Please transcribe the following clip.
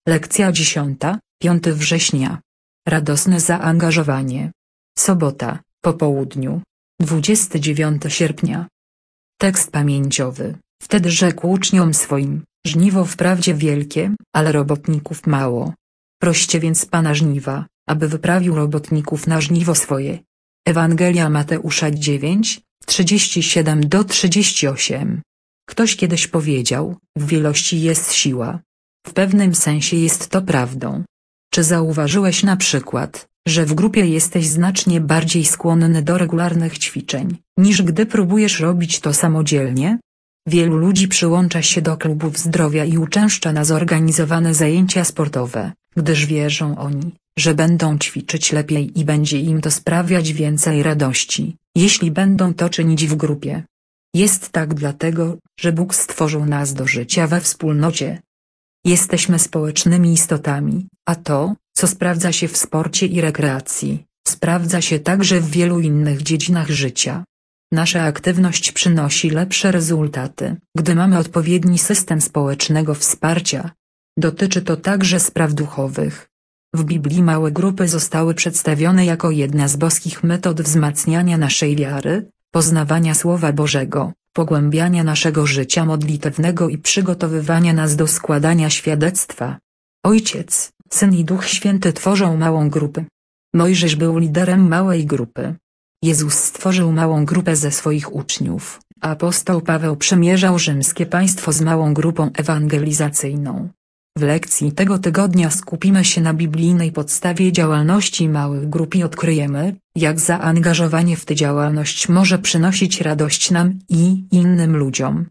Lekcja 10, 5 września. Radosne zaangażowanie. Sobota, po południu. 29 sierpnia. Tekst pamięciowy. Wtedy rzekł uczniom swoim: żniwo wprawdzie wielkie, ale robotników mało. Proście więc Pana żniwa, aby wyprawił robotników na żniwo swoje. Ewangelia Mateusza 9, 37-38. Ktoś kiedyś powiedział: w wielości jest siła. W pewnym sensie jest to prawdą. Czy zauważyłeś na przykład, że w grupie jesteś znacznie bardziej skłonny do regularnych ćwiczeń, niż gdy próbujesz robić to samodzielnie? Wielu ludzi przyłącza się do klubów zdrowia i uczęszcza na zorganizowane zajęcia sportowe, gdyż wierzą oni, że będą ćwiczyć lepiej i będzie im to sprawiać więcej radości, jeśli będą to czynić w grupie. Jest tak dlatego, że Bóg stworzył nas do życia we wspólnocie. Jesteśmy społecznymi istotami, a to, co sprawdza się w sporcie i rekreacji, sprawdza się także w wielu innych dziedzinach życia. Nasza aktywność przynosi lepsze rezultaty, gdy mamy odpowiedni system społecznego wsparcia. Dotyczy to także spraw duchowych. W Biblii małe grupy zostały przedstawione jako jedna z boskich metod wzmacniania naszej wiary, poznawania Słowa Bożego, pogłębiania naszego życia modlitewnego i przygotowywania nas do składania świadectwa. Ojciec, Syn i Duch Święty tworzą małą grupę. Mojżesz był liderem małej grupy. Jezus stworzył małą grupę ze swoich uczniów, a apostoł Paweł przemierzał rzymskie państwo z małą grupą ewangelizacyjną. W lekcji tego tygodnia skupimy się na biblijnej podstawie działalności małych grup i odkryjemy, jak zaangażowanie w tę działalność może przynosić radość nam i innym ludziom.